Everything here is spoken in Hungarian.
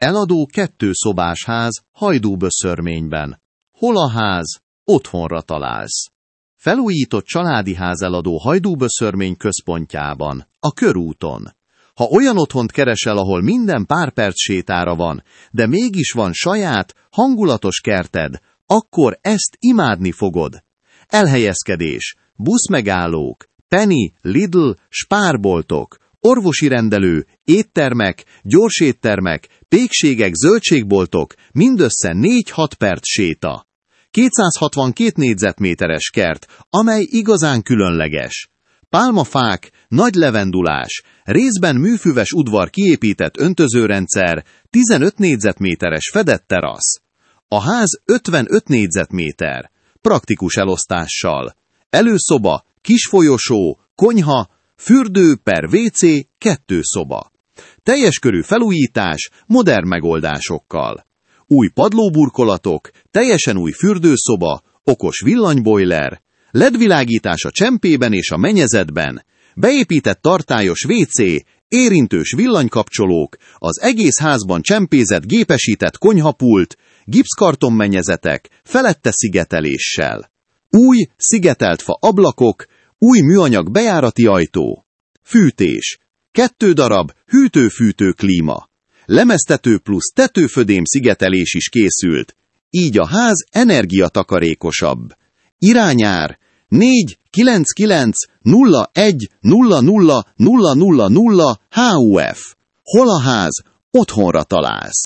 Eladó 2 szobás ház Hajdúböszörményben. Hol a ház? Otthonra találsz. Felújított családi ház eladó Hajdúböszörmény központjában, a körúton. Ha olyan otthont keresel, ahol minden pár perc sétára van, de mégis van saját, hangulatos kerted, akkor ezt imádni fogod. Elhelyezkedés, buszmegállók, Penny, Lidl, spárboltok, orvosi rendelő, éttermek, gyorséttermek, pékségek, zöldségboltok, mindössze 4-6 perc séta. 262 négyzetméteres kert, amely igazán különleges. Pálmafák, nagy levendulás, részben műfüves udvar kiépített öntözőrendszer, 15 négyzetméteres fedett terasz. A ház 55 négyzetméter, praktikus elosztással. Előszoba, kis folyosó, konyha, fürdő per WC, 2 szoba. Teljes körű felújítás, modern megoldásokkal. Új padlóburkolatok, teljesen új fürdőszoba, okos villanybojler, LED-világítás a csempében és a mennyezetben, beépített tartályos WC, érintős villanykapcsolók, az egész házban csempézett gépesített konyhapult, gipszkartonmennyezetek, felette szigeteléssel. Új, szigetelt fa ablakok, új műanyag bejárati ajtó. Fűtés. 2 darab hűtő-fűtő klíma. Lemeztető plusz tetőfödém szigetelés is készült, így a ház energiatakarékosabb. Irányár 499 01 00 000 HUF. Hol a ház? Otthonra találsz.